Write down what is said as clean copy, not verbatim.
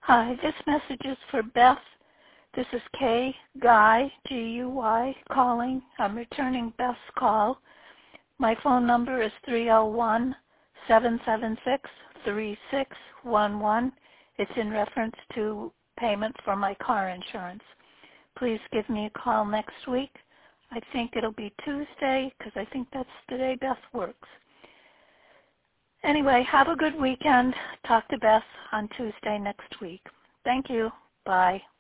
Hi, this message is for Beth. This is Kay Guy, G-U-Y, calling. I'm returning Beth's call. My phone number is 301-776-3611. It's in reference to payment for my car insurance. Please give me a call next week. I think it'll be Tuesday because I think that's the day Beth works. Anyway, have a good weekend. Talk to Beth on Tuesday next week. Thank you. Bye.